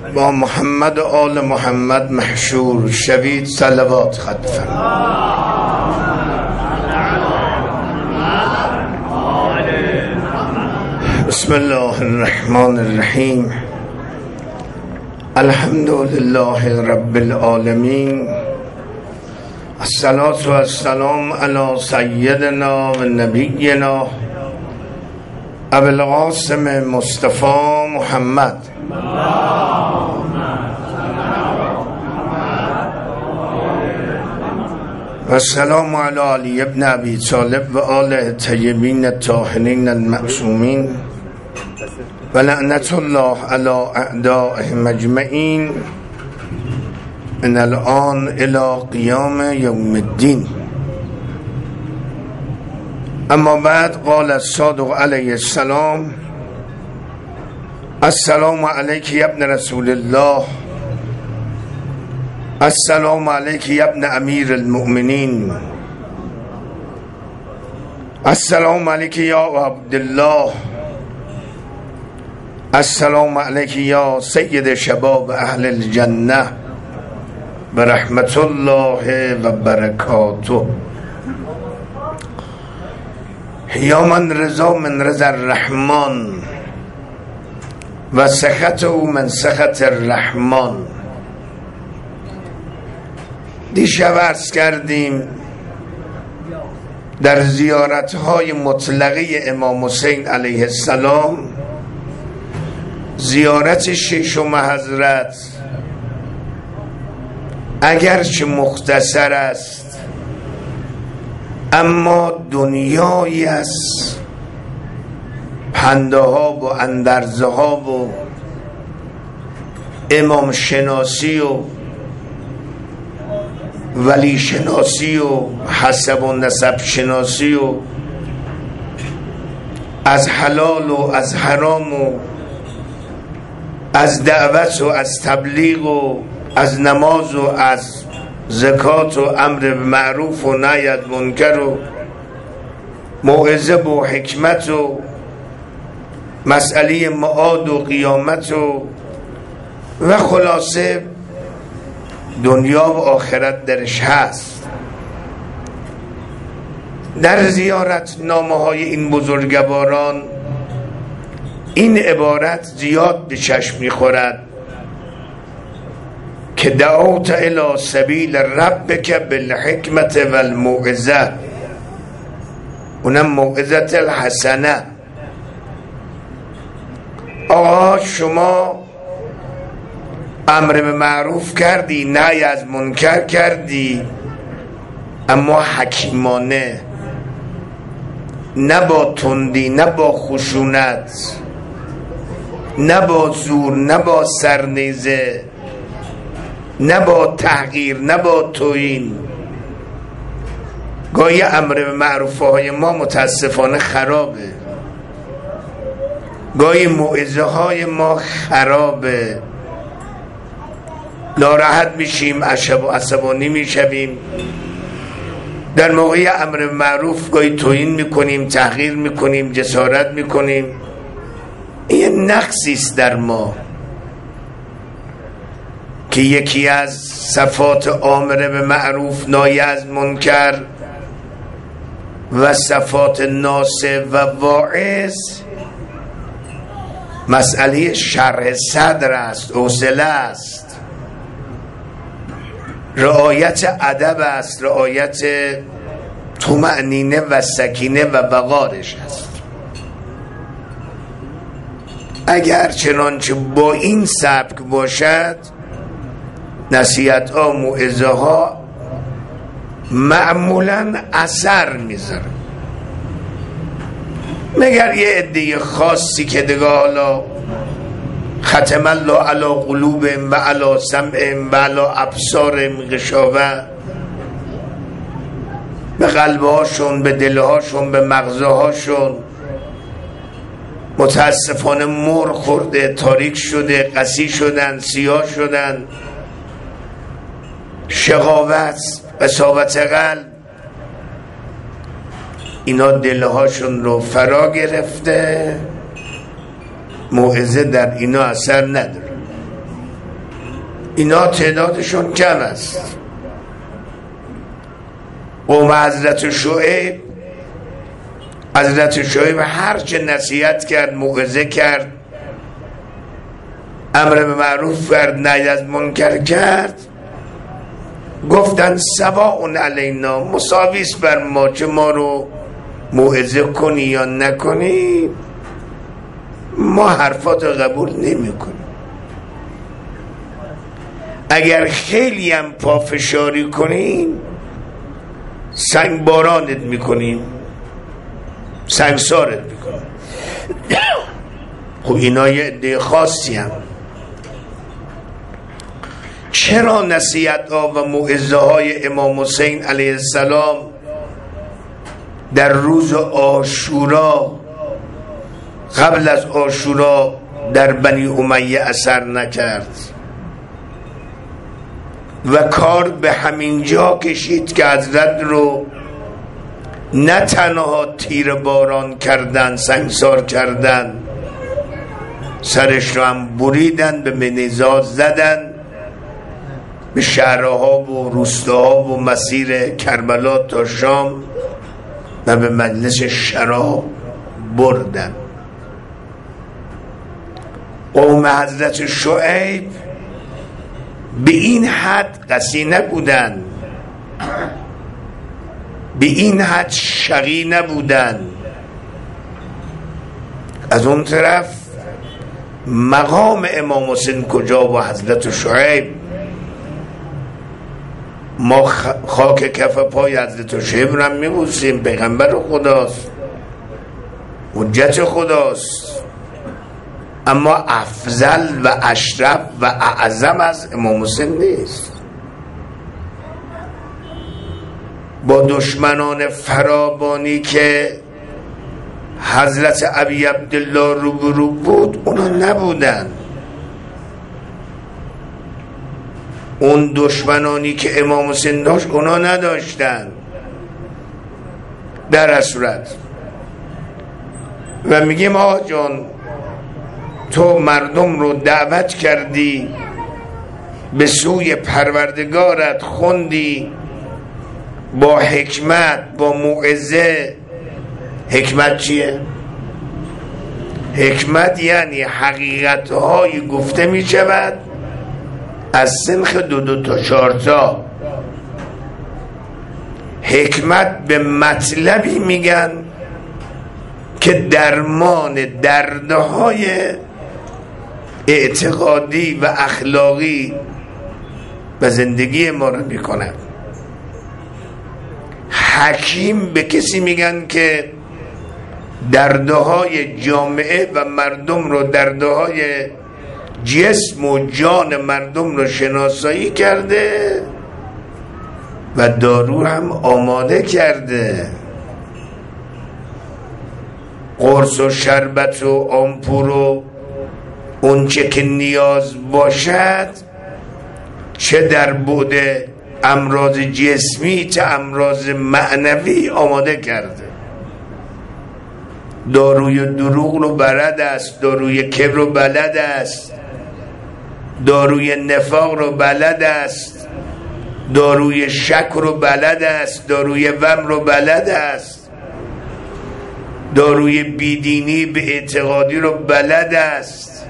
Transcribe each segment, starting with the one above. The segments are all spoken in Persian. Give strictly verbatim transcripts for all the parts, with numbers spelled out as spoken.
با محمد و آل محمد محشور شوید. صلوات خط فرمایید. بسم الله الرحمن الرحیم. الحمد لله رب العالمین. الصلاة و السلام علی سیدنا و نبینا ابو القاسم مصطفی محمد و السلام علی علی ابن ابی طالب و آله طیبین الطاهرین المعصومین و لعنت الله علی اعدائهم اجمعین من الان الی قیام یوم الدین. اما بعد قال الصادق علیه السلام: السلام علیک یا ابن رسول الله، السلام علیک یا ابن امیر المؤمنین، السلام علیک یا عبدالله، السلام علیک یا سید شباب اهل الجنه برحمت الله و برکاته. یا من رضا من رضا الرحمن و سخط او من سخط الرحمن. دیشب عرض کردیم در زیارتهای مطلقه امام حسین علیه السلام، زیارت ششم حضرت اگرچه مختصر است اما دنیایی است، پنده ها و اندرزه ها و امام شناسی و ولی شناسی و حسب و نسب شناسی و از حلال و از حرام و از دعوت و از تبلیغ و از نماز و از زکات و امر معروف و نهی از منکر و موعظه و حکمت و مسئله معاد و قیامت و و خلاصه دنیا و آخرت درش هست. در زیارت نامه های این بزرگواران این عبارت زیاد به چشم میخورد که دعوت الی سبیل ربک بالحکمت و الموعظه، اونم موعظت الحسنه. آقا شما امر به معروف کردی، نهی از منکر کردی، اما حکیمانه، نه با تندی، نه با خشونت، نه با زور، نه با سرنیزه، نه با تحقیر، نه با توهین. گاهی امر به معروف های ما متاسفانه خرابه، گاهی موعظه های ما خرابه، ناراحت میشیم، عصبانی میشویم، در موقع امر به معروف گاهی توهین میکنیم، تحقیر میکنیم، جسارت میکنیم. این نقصی است در ما که یکی از صفات آمر به معروف نهی از منکر و صفات ناصح و واعظ مسئله شرح صدر است، حوصله است، رعایت ادب است، رعایت طمأنینه و سکینه و وقارش است. اگر چنانچه با این سبک باشد، نصیحت ها، موعظه ها معمولا اثر میذاره، مگر یه عده خاصی که دیگه حالا ختم الله علی قلوبهم و علی سمعهم و علی ابصارهم غشاوه، به قلبهاشون، به دلهاشون، به مغزهاشون متاسفانه مر خورده، تاریک شده، قسی شدن، سیاه شدن، شقاوت، قساوت قلب، اینا دلهاشون رو فرا گرفته، موعظه در اینا اثر نداره. اینا تعدادشون کم است. قوم حضرت شعیب، حضرت شعیب هرچه نصیحت کرد، موعظه کرد، امر به معروف کرد، نهی از منکر کرد، گفتن سواء علینا، مساویس بر ما چه ما رو موعظه کنی یا نکنی، ما حرفات رو قبول نمی کنیم. اگر خیلی هم پافشاری کنیم سنگ بارانت میکنیم، سنگسارت میکنیم. خب اینا یه عده خاصی هم. چرا نصیحت ها و موعظه های امام حسین علیه السلام در روز عاشورا، قبل از عاشورا، در بنی امیه اثر نکرد و کار به همین جا کشید که حضرت رو نه تنها تیر باران کردن، سنگسار کردن، سرش رو هم بریدن، به منیزات زدن، به شهرها و روستاها و مسیر کربلا تا شام و به مجلس شراب بردن. قوم حضرت شعیب به این حد قسی نبودن، به این حد شقی نبودن. از اون طرف مقام امام حسین کجا و حضرت شعیب؟ ما خاک کف پای حضرت شعیب را میبوسیم، پیغمبر خداست، حجت خداست، اما افضل و اشرف و اعظم از امام حسین نیست. با دشمنان فراوانی که حضرت ابی عبدالله روبرو بود، اونا نبودن. اون دشمنانی که امام حسین داشت اونا نداشتن. در هر صورت و میگیم آقا جان، تو مردم رو دعوت کردی، به سوی پروردگارت خوندی، با حکمت، با موعظه. حکمت چیه؟ حکمت یعنی حقیقت‌های گفته می شود از سنخ دو دو تا چهار تا. حکمت به مطلبی میگن که درمان دردهای اعتقادی و اخلاقی و زندگی ما رو میکنن. حکیم به کسی میگن که دردهای جامعه و مردم رو، دردهای جسم و جان مردم رو شناسایی کرده و دارو هم آماده کرده. قرص و شربت و آمپور و اون چه که نیاز باشد، چه در بعد امراض جسمی چه امراض معنوی آماده کرده. داروی دروغ رو بلد است، داروی کبر رو بلد است، داروی نفاق رو بلد است، داروی شک رو بلد است، داروی وهم رو بلد است، داروی بیدینی به اعتقادی رو بلد است.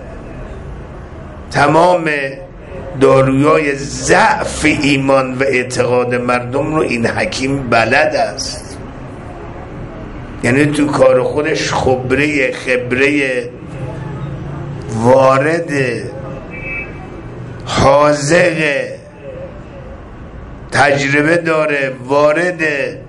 تمام دارویای ضعف ایمان و اعتقاد مردم رو این حکیم بلد است. یعنی تو کار خودش خبره خبره وارد حاذق تجربه داره، وارد.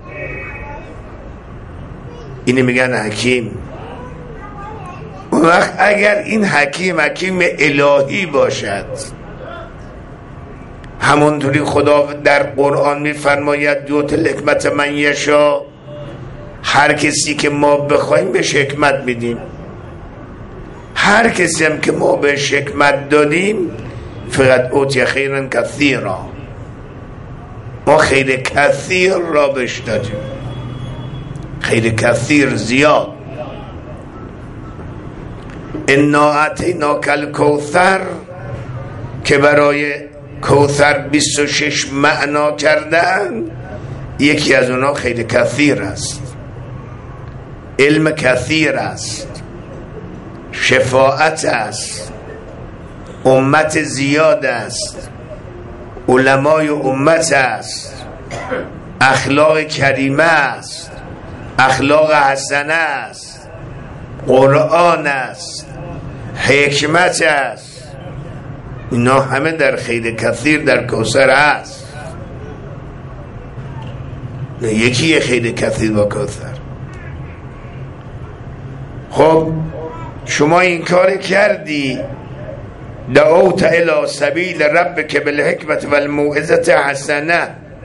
اینو میگن حکیم. اون وقت اگر این حکیم حکیم الهی باشد، همونطوری خدا در قرآن میفرماید یؤتی الحکمة من یشاء، هر کسی که ما بخوایم بهش حکمت میدیم. هر کسی هم که ما بهش حکمت دادیم فقط اوتی خیرا کثیرا، ما خیر کثیر را بهش دادیم، خیر کثیر زیاد. انا اعطیناک الکوثر که برای کوثر بیست و شش معنا کردن، یکی از اونا خیلی کثیر است، علم کثیر است، شفاعت است، امت زیاد است، علمای امت است، اخلاق کریمه است، اخلاق حسنه است، قرآن است، حکمت است. اینا همه در خیر کثیر در کوثر هست. نه یکی خیر کثیر با کوثر. خب شما این کار کردی، دعوت الی سبیل ربک بالحکمت والموعظه حسنه.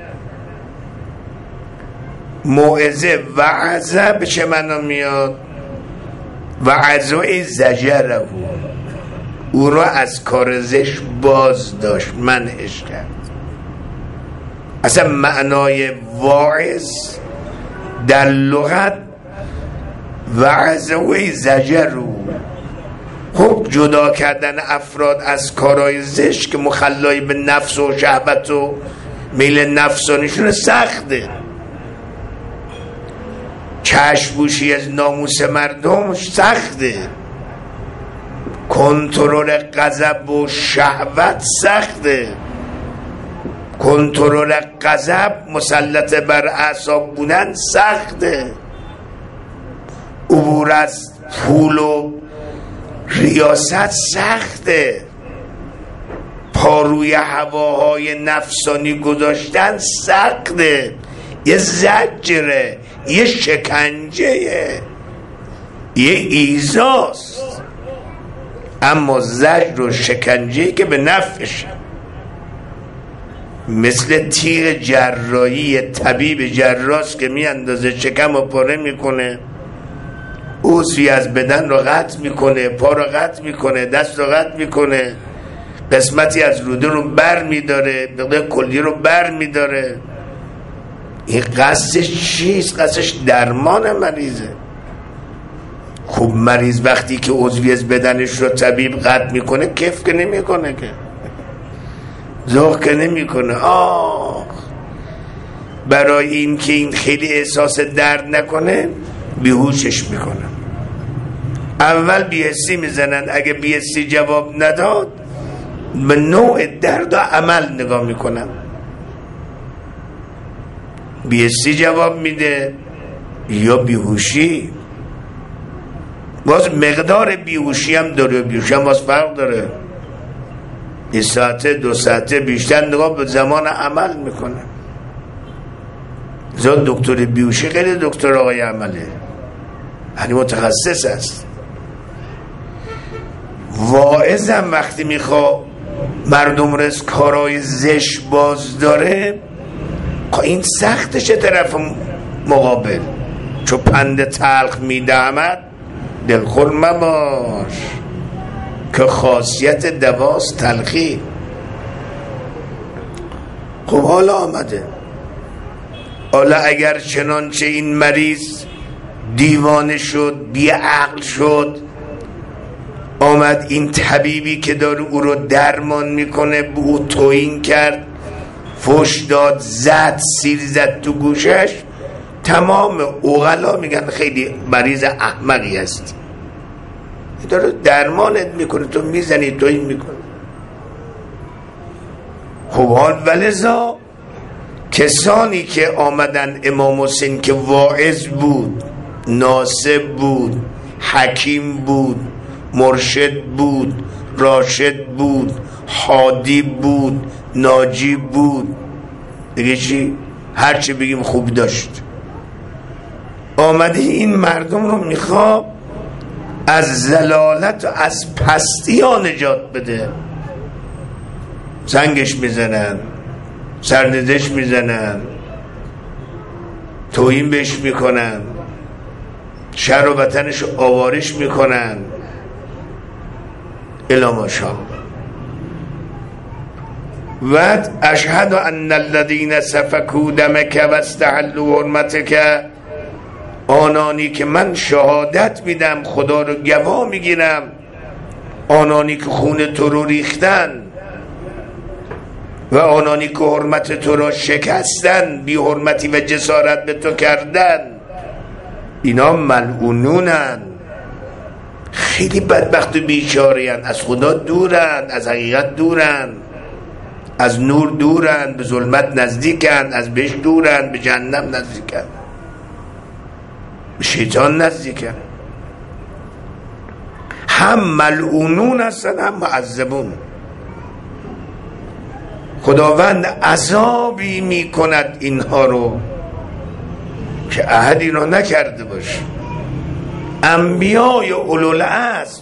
موعظه وعظه به چه معنا میاد؟ وعظه زجره، او را از کار زشت باز داشت، منعش کرد. اصلا معنای واعظ در لغت وعظه و زجرو. خب جدا کردن افراد از کارهای زشت که مخلای به نفس و شهوت و میل نفسانیشون سخته. چشم‌پوشی از ناموس مردم سخته، کنترل غضب و شهوت سخته، کنترل غضب مسلط بر اعصاب بودن سخته، عبور از پول و ریاست سخته، پاروی هواهای نفسانی گذاشتن سخته، یه زجره، یه شکنجه، یه ایزاست. اما زجر و شکنجه که به نفعشه، مثل تیغ جراحی طبیب جراح که می اندازه شکم و پاره میکنه، عضوی از بدن رو قطع میکنه، پا رو قطع میکنه، دست رو قطع میکنه، قسمتی از روده رو بر میداره، مقدار کلی رو بر میداره. این قصدش چیست؟ قصدش درمان مریضه. خب مریض وقتی که عضوی از بدنش رو طبیب قطع میکنه کیف که نمیکنه، که ذوق که نمیکنه. آه برای این که این خیلی احساس درد نکنه بیهوشش میکنن. اول بیهسی میزنن، اگه بیهسی جواب نداد به نوع درد و عمل نگاه میکنن. بیهسی جواب میده یا بیهوشی. باز مقدار بیهوشی هم داره، بیهوشی هم باز فرق داره. یه ساعته دو ساعته بیشتر نگاه به زمان عمل میکنه. زاد دکتر بیهوشی غیر دکتر آقای عمله، یعنی متخصص است. واعظم وقتی میخوا مردم رو از کارهای زشت باز داره، این سختشه طرف مقابل. چو پند تلخ میدهمد دلخور مباش، که خاصیت دواست تلخی. خب حالا آمده، حالا اگر چنانچه این مریض دیوانه شد، بی عقل شد، آمد این طبیبی که داره او رو درمان میکنه به او توهین کرد، فوش داد، زد، سیر زد تو گوشش، تمام عقلا میگن خیلی مریض احمقی است. داره درمانت میکنه، تو میزنی توهین میکنه. خب حال ولذا کسانی که آمدن امام حسین که واعظ بود، ناصح بود، حکیم بود، مرشد بود، راشد بود، هادی بود، ناجی بود، دیگه چی؟ هرچی بگیم خوب داشت. آمده این مردم رو میخواد از زلالت و از پستی ها نجات بده. زنگش میزنن، سرنزش میزنن، توهین بهش میکنن، شهر و وطنش آوارش میکنن. الا ماشاءالله. و اشهد ان الذين سفكوا دمك واستحلوا حرمتك، آنانی که من شهادت میدم، خدا رو گواه میگیرم، آنانی که خون تو رو ریختن و آنانی که حرمت تو را شکستن، بی حرمتی و جسارت به تو کردن، اینا ملعونونن، خیلی بدبخت و بیچاره‌اند، از خدا دورن، از حقیقت دورن، از نور دورن، به ظلمت نزدیکن، از بهشت دورن، به جهنم نزدیکن، به شیطان نزدیکن. هم ملعونون هستن هم معذبون. خداوند عذابی می کند اینها رو که احدی رو نکرده باشه. انبیای اولوالعزم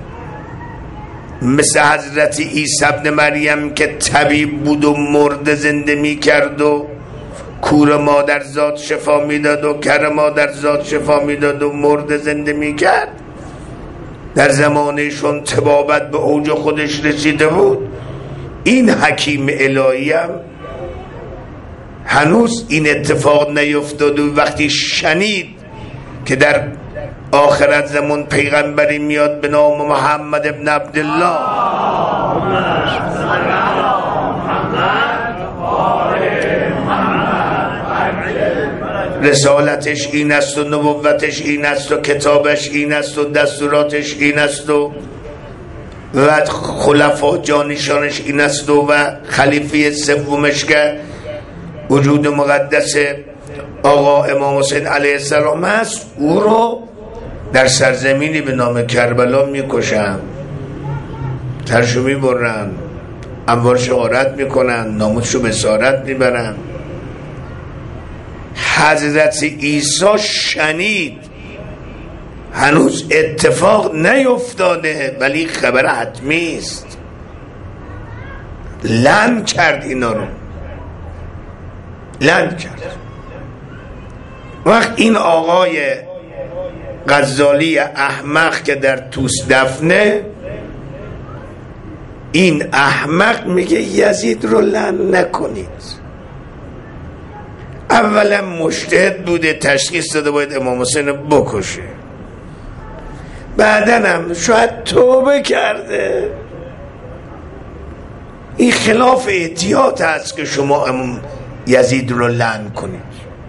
مثل حضرت عیسی ابن مریم که طبیب بود و مرده زنده می کرد و کور مادرزاد شفا می داد و کر مادرزاد شفا می داد و مرده زنده می کرد، در زمانشون طبابت به اوج خودش رسیده بود. این حکیم الهی هم هنوز این اتفاق نیفتاد و وقتی شنید که در آخرت زمان پیغمبری میاد به نام محمد ابن عبدالله، رسالتش این است و نبوتش این است و کتابش این است و دستوراتش این است و و خلفا جانشانش این است و, و خلیفه سومش که وجود مقدس آقا امام حسین علیه السلام است، او رو در سرزمینی به نام کربلا میکشن، ترشو میبرن، اموالشو غارت میکنن، ناموسشو به اسارت میبرن. حضرت عیسی شنید، هنوز اتفاق نیفتاده ولی خبر حتمی است، لعن کرد اینا رو، لعن کرد. وقت این آقای غزالی احمق که در توس دفنه، این احمق میگه یزید رو لعن نکنید. اولا مجتهد بوده، تشخیص داده باید امام حسین بکشه، بعدن هم شاید توبه کرده. این خلاف احتیاط هست که شما امام یزید رو لعن کنید،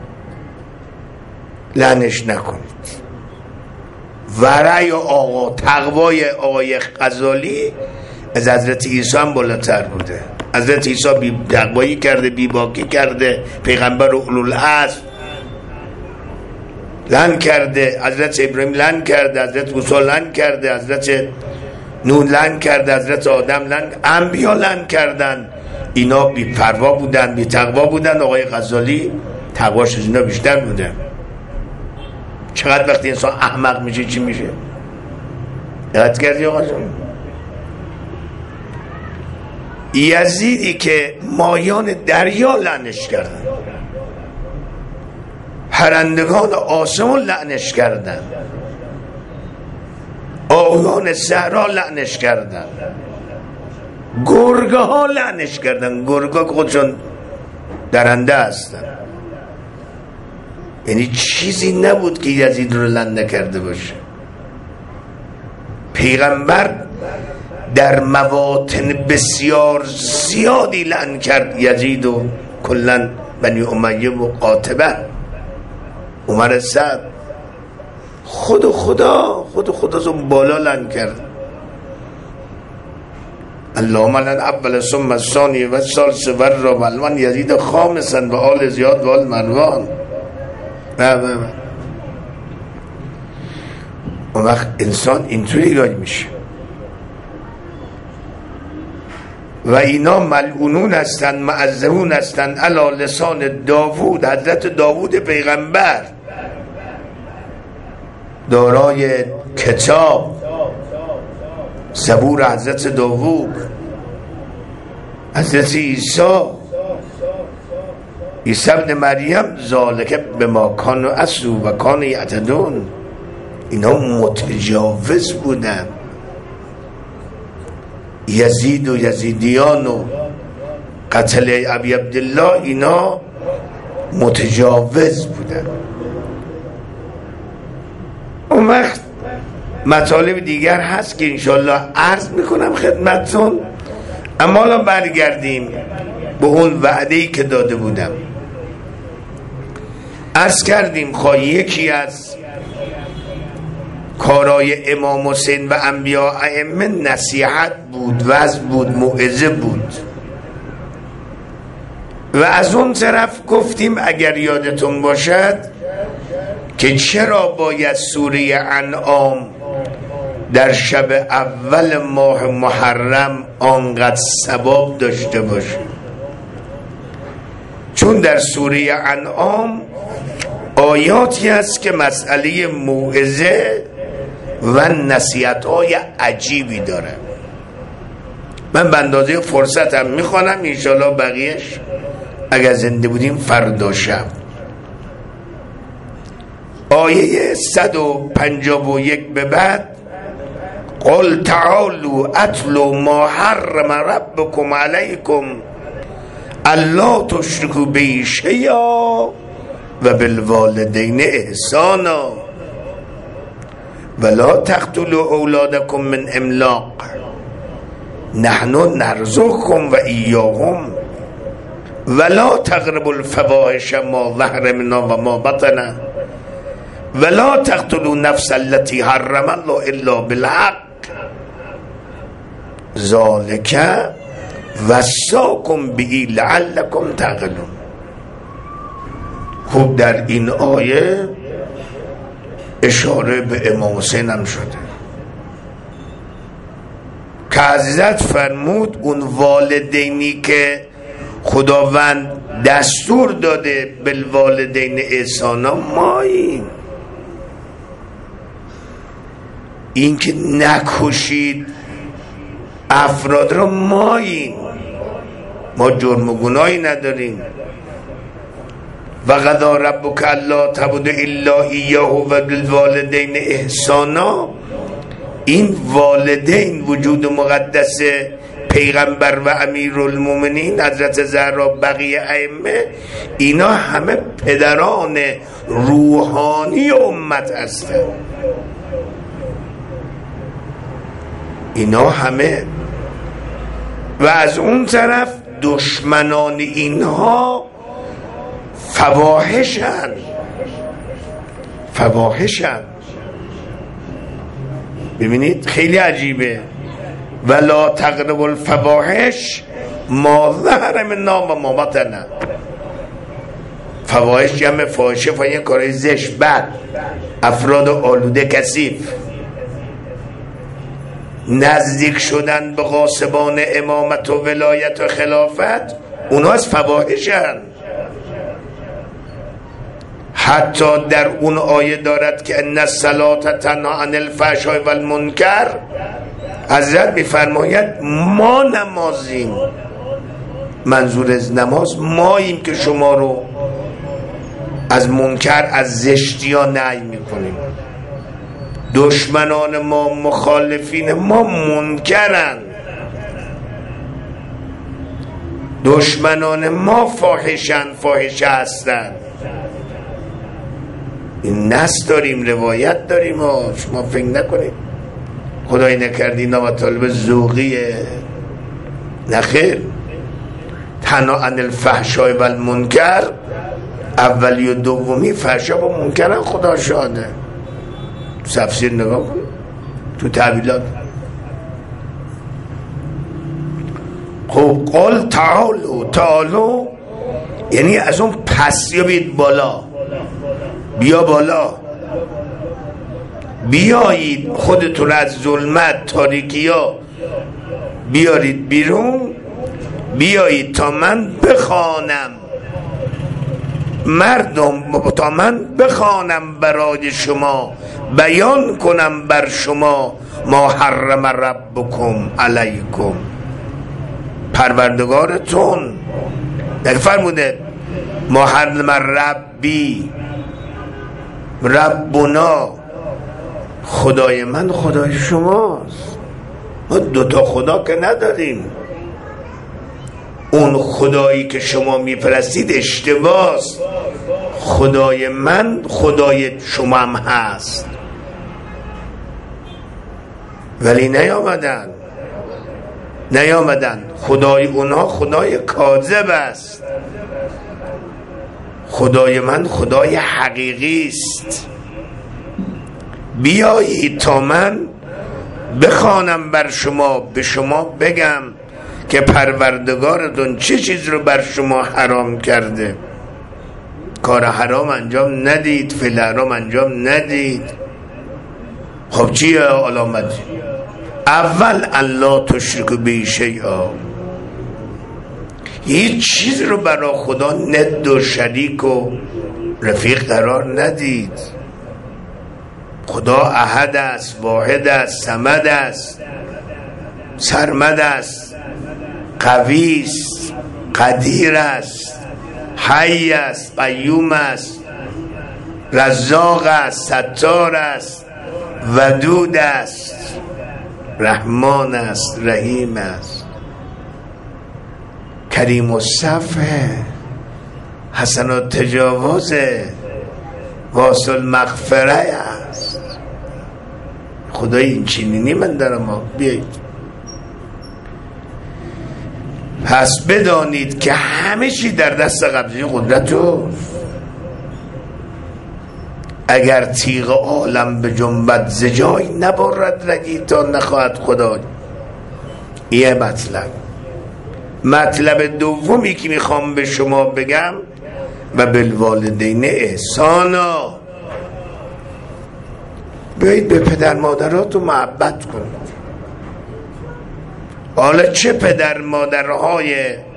لعنش نکنید. ورع آقا تقوای آقای غزالی از حضرت عیسی هم بالاتر بوده. حضرت عیسی بی تقوایی کرده، بی باکی کرده، پیغمبر اولوالعزم لعن کرده، حضرت ابراهیم لعن کرده، حضرت موسی لعن کرده، حضرت نوح لعن کرده، حضرت آدم لعن، انبیا لعن کردن. اینا بی پروا بودن، بی تقوا بودن. آقای غزالی تقواش از اینا بیشتر بوده. چقدر وقتی انسان احمق میشه چی میشه؟ دقت کردی آقا جان؟ یزیدی که مایان دریا لعنش کردن، پرندگان آسمان لعنش کردن، آهوان صحرا لعنش کردن، گرگه ها لعنش کردن. گرگه خودشون درنده هستن. یعنی چیزی نبود که یزید رو لعن نکرده باشه. پیغمبر در مواطن بسیار زیادی لعن کرد یزید و کلن بنی امیه و قاطبه، عمر سعد، خود خدا خود خدا از اون بالا لعن کرد. اللهم لعن اول ثم الثانی و الثالث و الرابع من یزید خامسا و آل زیاد و آل مروان. اون وقت انسان اینطوری گاهی میشه. و اینا ملعونون هستن، معذبون هستن علی لسان داوود. حضرت داوود پیغمبر دارای کتاب زبور حضرت داوود، حضرت عیسی عیسی ابن مریم ذالک بما کانوا عصوا و کانوا یعتدون. اینا متجاوز بودن. یزید و یزیدیان و قتل ابی عبدالله اینا متجاوز بودن. اون وقت مطالب دیگر هست که انشالله عرض میکنم خدمتتون. اما الان برگردیم به اون وعده‌ای که داده بودم. عرض کردیم خواهی یکی از کارای امام حسین و انبیاء ائمه نصیحت بود، وعظ بود، موعظه بود. و از اون طرف گفتیم اگر یادتون باشد که چرا باید سوره انعام در شب اول ماه محرم آنقدر ثواب داشته باشه. چون در سوره انعام آیاتی هست که مسئله موعظه و نصیحت‌های عجیبی داره. من به اندازه فرصتم میخوانم، انشاءالله بقیهش اگر زنده بودیم فردا شب. آیه صد و پنجاه و یک به بعد قل تعالوا اتلوا ما حرم ربکم علیکم الا تشرکوا به شیئا و بالوالدین احسانا ولا تقتلوا اولادکم من املاق نحن نرزقكم و ایاهم ولا تقربوا الفواحش ما ظهر منها و ما بطن ولا تقتلوا نفس التي حرم الله الا بالحق ذلك وصاكم به لعلكم تعقلون. خب در این آیه اشاره به امام حسین هم شده که حضرت فرمود اون والدینی که خداوند دستور داده بالوالدین احسانا ماییم، این که نکشید افراد را ماییم، ما جرم و گناهی نداریم. و قضا ربک الا تعبدوا الا ایاه و بالوالدین احسانا، این والدین وجود مقدس پیغمبر و امیرالمومنین حضرت زهرا بقیه ائمه، اینا همه پدران روحانی امت هستند. اینا همه و از اون طرف دشمنان اینها فواحشن فواحشن ببینید خیلی عجیبه. ولا تقربوا الفواحش ما ظهر منها و ما بطن. فواحش جمع فاحشه، فاحشه کارهای زشت، بد، افراد آلوده، کثیف. نزدیک شدن به غاصبان امامت و ولایت و خلافت، اونا از فواحشن. حتی در اون آیه دارد که ان الصلاة تنهی عن الفحشاء و المنکر، حضرت میفرماید ما نمازیم، منظور از نماز ماییم که شما رو از منکر، از زشتی ها نهی میکنیم. دشمنان ما، مخالفین ما منکرن، دشمنان ما فاحشن، فاحشه هستن. این نص داریم، روایت داریم و شما فکر نکنید خدای نکردی اینا مطالب ذوقیه. نخیر. تنها عن الفحشاء و المنکر، اولی و دومی فحشا و منکرن، خدا شاهده. تو تفسیر نگاه کن، تو تعبیلات. خب قل تعالو، تعالو یعنی از اون پس یا بید بالا، بیا بالا، بیایید خودتون از ظلمت، تاریکی ها بیارید بیرون، بیایید تا من بخوانم مردم، تا من بخوانم برای شما، بیان کنم بر شما ما حرم ربکم علیکم، پروردگارتون فرموده ما حرم ربی، ربنا خدای من خدای شماست. ما دوتا خدا که نداریم. اون خدایی که شما میپرستید اشتباهست، خدای من خدای شما هم هست. ولی نیامدن نیامدن. خدای اونها خدای کاذب است، خدای من خدای حقیقی است. بیایید تا من بخوانم بر شما، به شما بگم که پروردگارتون چه چیز رو بر شما حرام کرده. کار حرام انجام ندید، فعل حرام انجام ندید. خب چیه علامت؟ اول الله تشرک به شیئا، هیچ چیز رو برای خدا ند و شریک و رفیق قرار ندید. خدا احد است، واحد است، صمد است، سرمد است، قوی است، قدیر است، حی است، قیوم است، رزاق است، ستار است، ودود است، رحمان است، رحیم است، کریم الصفح، حسن التجاوز، واصل مغفره است. خدای این چنینی من دارم. ما بیایید پس بدانید که همه چی در دست قبضی قدرت اوست. اگر تیغ عالم به جنبت ز جای نبرد رگی تا نخواهد خدای. یه مطلب. مطلب دومی که میخوام به شما بگم و بالوالدین احسانا، بیایید به پدر مادراتون محبت کنید. حالا چه پدر مادرهای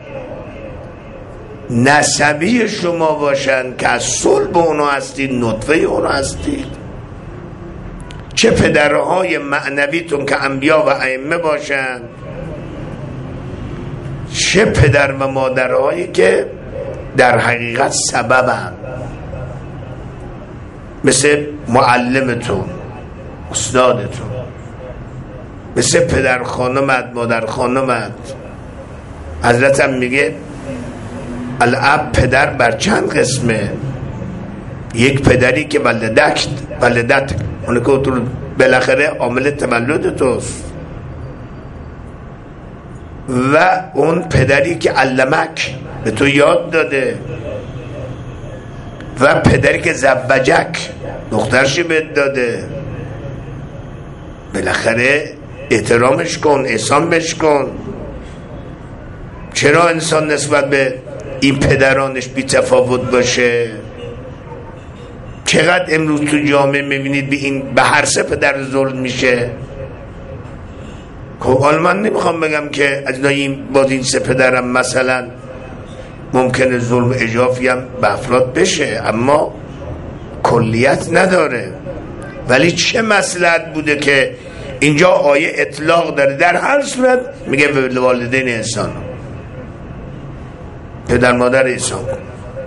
نسبی شما باشن که از صلب اونو هستید، نطفه اونو هستید، چه پدرهای معنویتون که انبیا و ائمه باشن، چه پدر و مادرهایی که در حقیقت سببن، مثل معلمتون، استادتون، مثل پدر خانمت، مادر خانمت. حضرتم میگه الاب پدر بر چند قسمه. یک پدری که ولدت ولدت اون که تو بالاخره عامل تولد توست، و اون پدری که علمک به تو یاد داده، و پدری که زوجک دخترشی بهت داده. بالاخره احترامش کن، احسان بهش کن. چرا انسان نسبت به این پدرانش بی تفاوت باشه؟ چقدر امروز تو جامعه میبینید به این به هر سه پدر ظلم میشه. خب حالا من نمیخوام بگم که از این باز این سه پدرم مثلا ممکنه ظلم اجافی هم به افراد بشه، اما کلیت نداره. ولی چه مصلحت بوده که اینجا آیه اطلاق داره، در هر صورت میگه به والدین احسان، پدر مادر احسان کن.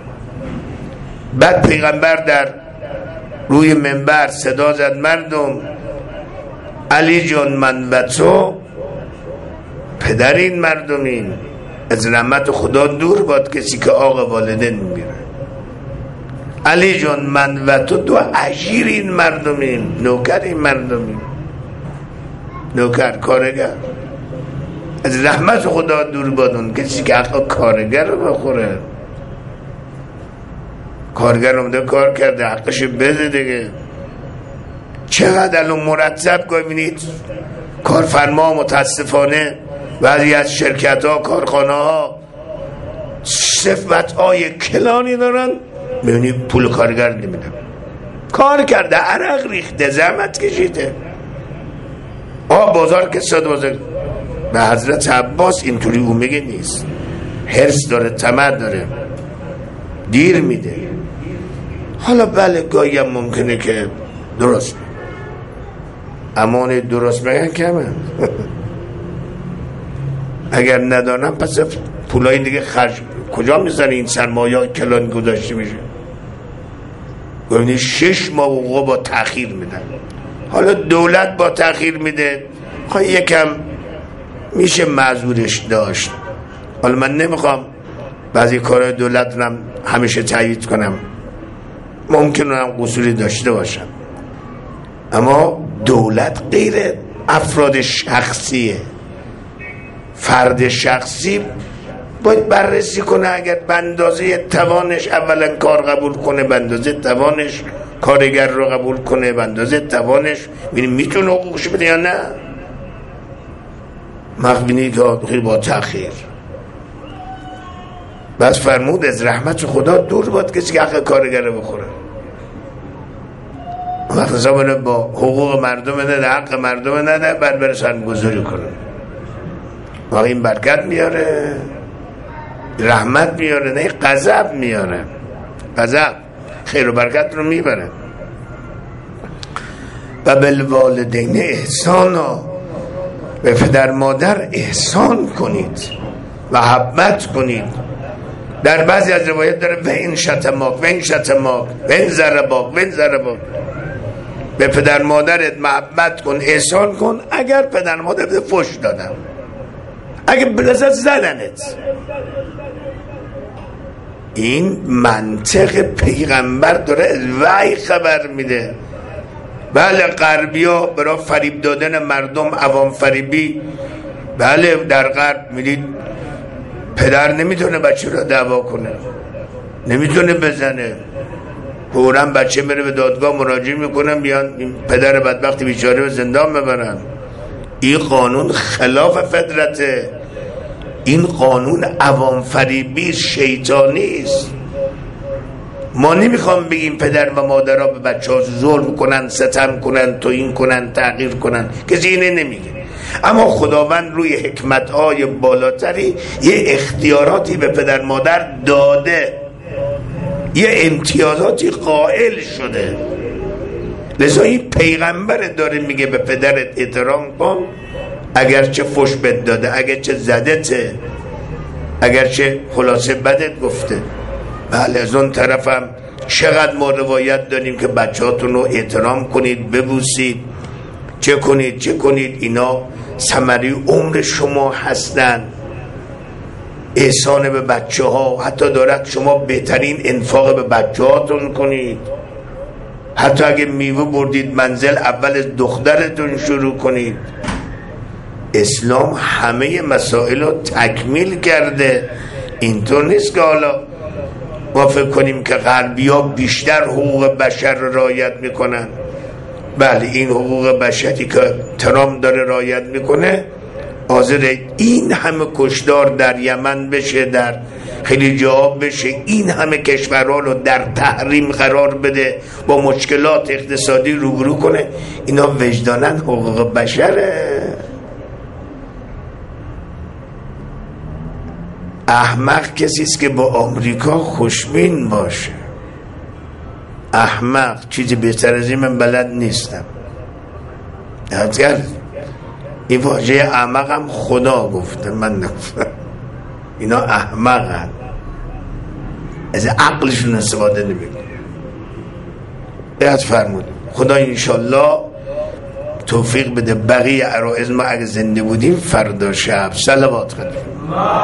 بعد پیغمبر در روی منبر صدا زد مردم، علی جان من و تو پدر این مردمین، از رحمت خدا دور باد کسی که آق والدین میره. علی جان من و تو دو اجیر این مردمین، نوکر این مردمین، نوکر کارگر. از رحمت خدا دور بادون کسی که حق کارگر رو بخوره. کارگر اومده کار کرده، حقش بده دیگه. چقدر الان مرتب ببینید کارفرما متاسفانه بعضی از شرکت ها، کارخانه ها صفت های کلانی دارن، میبینید پول کارگر نمیدن. کار کرده، عرق ریخته، زحمت کشیده. آه بازار که صد بازار. به حضرت عباس اینطوری او میگه نیست. حرص داره، طمع داره، دیر میده. حالا بله گاهی هم ممکنه که درست امان درست بگن کمه. اگر ندانم پس پولای دیگه خرج کجا میزنه؟ این سرمایه کلان گذاشته میشه. گفتید شش ماه حقوق با تأخیر میدن. حالا دولت با تأخیر میده، خب یکم میشه معذورش داشت. حالا من نمیخوام بعضی کارهای دولت رو همیشه تایید کنم، ممکنه هم قصوری داشته باشم، اما دولت غیر افراد شخصیه. فرد شخصی باید بررسی کنه، اگر به اندازه توانش اولا کار قبول کنه، به اندازه توانش کارگر رو قبول کنه، به اندازه توانش ببینیم میتونه حقوقش بده یا نه. مخبینی که خیلی با تأخیر بس فرمود از رحمت خدا دور باید کسی که حق کارگر رو بخوره. وقت زمانه با حقوق مردم نده، حق مردم نده، بعد بره سرمایه‌گذاری کنه. واقعا این برکت میاره، رحمت میاره، نه غضب میاره. غضب خیر و برکت رو میبره. و بالوالدین احسانا، به پدر مادر احسان کنید و محبت کنید. در بعضی از روایت داره و این شتماک و این شتماک و این ضرباک و این ضرباک. به پدر مادرت محبت کن، احسان کن اگر پدر مادرت فحش دادن، اگر بلزت زدنت. این منطق پیغمبر داره از وحی خبر میده. بله غربی ها برای فریب دادن مردم، عوام فریبی، بله در غرب میدید پدر نمیتونه بچه رو دعوا کنه، نمیتونه بزنه، فوراً بچه میره به دادگاه مراجعه میکنن، بیان این پدر بدبخت بیچاره به زندان ببرن. این قانون خلاف فطرته، این قانون عوام فریبی شیطانی است. ما نمیخوام بگیم پدر و مادرها به بچه ها ظلم کنن، ستم کنن، توهین کنن، تغییر کنن، کسی اینه نمیگه. اما خداوند روی حکمت‌های بالاتری یه اختیاراتی به پدر مادر داده، یه امتیازاتی قائل شده. لذا این پیغمبر داره میگه به پدرت احترام کن، اگرچه فحش بد داده، اگرچه زدته، اگرچه خلاصه بدت گفته. بله از اون طرفم چقدر ما روایت داریم که بچهاتون رو احترام کنید، ببوسید، چه کنید چه کنید. اینا ثمره عمر شما هستن. احسان به بچه ها حتی دارد شما بهترین انفاق به بچه هاتون کنید. حتی اگه میوه بردید منزل اول از دخترتون شروع کنید. اسلام همه مسائل رو تکمیل کرده. اینطور نیست که حالا ما فکر کنیم که غربی ها بیشتر حقوق بشر رو رعایت میکنن. بله این حقوق بشری که ترامپ داره رعایت میکنه، حاضر این همه کشدار در یمن بشه، در خیلی جاها بشه، این همه کشورها رو در تحریم قرار بده، با مشکلات اقتصادی روبرو کنه. اینا وجداناً حقوق بشره. احمق کسی است که با آمریکا خوشبین باشه. احمق چیزی بهتر از این من بلد نیستم. اگر این واژه احمق هم خدا گفته، من نگفتم. اینا احمقن، از عقلشون استفاده نمیکنن. بیاد فرمود خدا انشالله توفیق بده بقیه عرائض ما اگه زنده بودیم فردا شب صلوات خدمت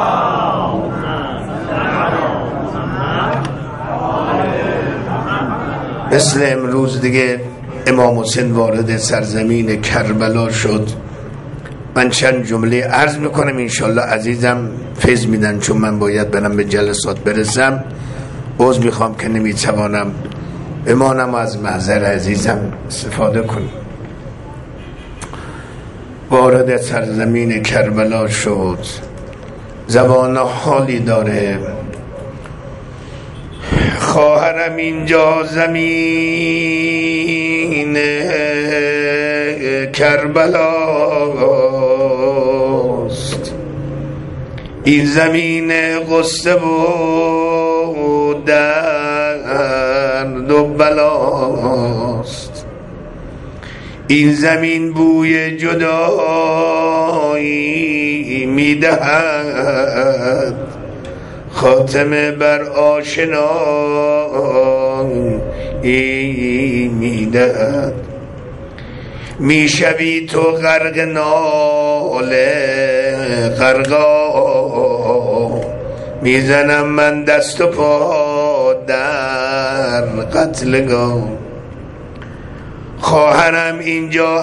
مثل امروز دیگه امام حسین وارد سرزمین کربلا شد. من چند جمله عرض میکنم، انشالله عزیزم فیض میدن، چون من باید برم به جلسات برسم. عذر میخوام که نمیتوانم بمانم، از محضر عزیزم استفاده کنم. وارد سرزمین کربلا شد. زبان حالی داره، خواهرم اینجا زمین کربلاست، این زمین غصه و درد و بلاست، این زمین بوی جدایی میدهد، خاتمه بر آشنایی میدهد. میشوی تو غرق ناله غرقا، میزنم من دست و پا در قتلگاه. خواهرم اینجا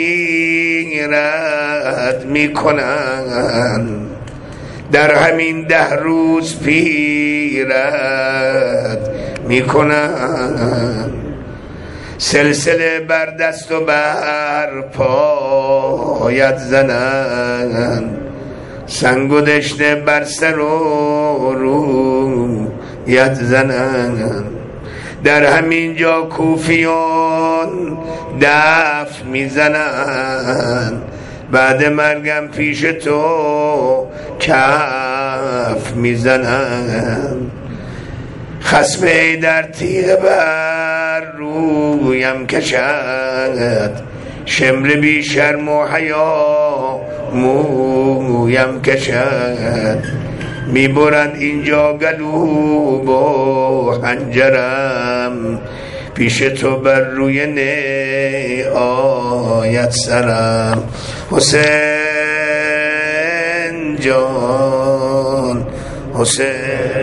اسیرت میکنن، در همین ده روز پیرت میکنن، سلسله بر دست و بر پایت زنن، سنگ و دشنه بر سر و رویت زنن، در همین جا کوفیان دف میزنن، بعد مرگم پیش تو کف میزنن، خصم در تیغ بر رویم کشد، شمر بی شرم و حیا مویم کشد، میبرند اینجا گلوب و حنجرم، پیش تو بر روی نه آیت سرم. حسین جان حسین